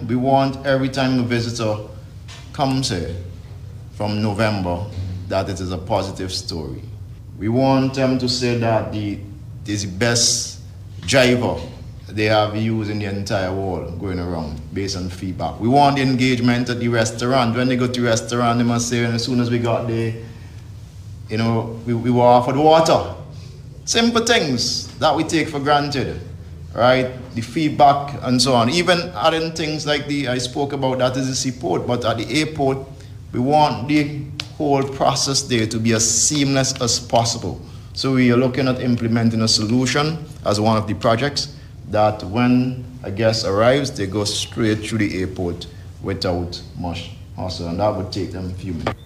We want every time a visitor comes here from November that it is a positive story. We want them to say that it is the best driver they have used in the entire world going around based on feedback. We want the engagement at the restaurant. When they go to the restaurant, they must say, and as soon as we got there, we were offered water. Simple things that we take for granted, right? The feedback and so on. Even adding things like I spoke about that is the seaport, but at the airport, we want the whole process there to be as seamless as possible. So we are looking at implementing a solution as one of the projects that when a guest arrives, they go straight through the airport without much hassle, and that would take them a few minutes.